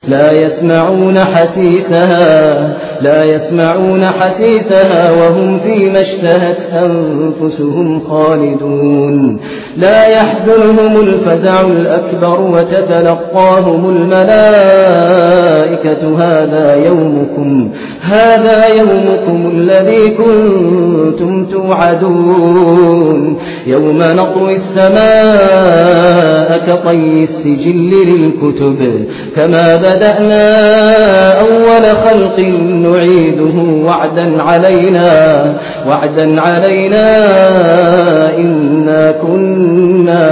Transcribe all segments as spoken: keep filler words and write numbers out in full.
لا يسمعون حسيسها لا يسمعون حسيسها وهم فيما اشتهت أنفسهم خالدون لا يحزنهم الفزع الأكبر وتتلقاهم الملائكة هذا يومكم هذا يومكم الذي كنتم توعدون يوم نطوي السماء كطي السجل للكتب كما بدأنا أول خلق نعيده وعدا علينا وعدا علينا إنا كنا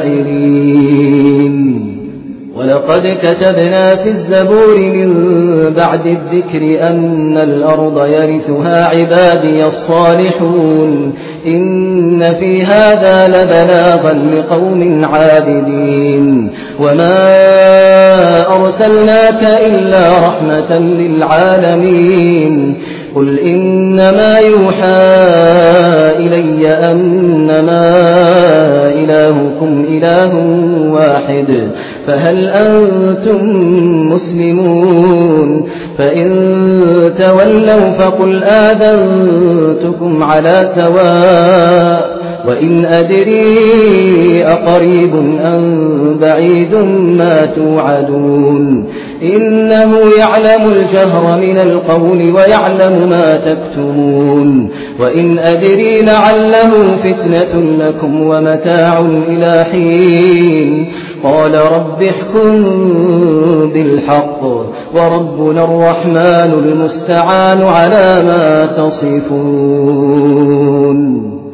فاعلين ولقد كتبنا في الزبور من بعد الذكر أن الأرض يرثها عبادي الصالحون إن في هذا لبلاغا لقوم عابدين وما أرسلناك إلا رحمة للعالمين قل إنما يوحى إلي أنما إلهكم إله واحد فهل أنتم مسلمون فإن تولوا فقل آذنتكم على سواء وإن أدري أقريب أم بعيد ما توعدون إنه يعلم الجهر من القول ويعلم ما تكتمون وإن أدري لعله فتنة لكم ومتاع إلى حين قال رب احكم بالحق وربنا الرحمن المستعان على ما تصفون.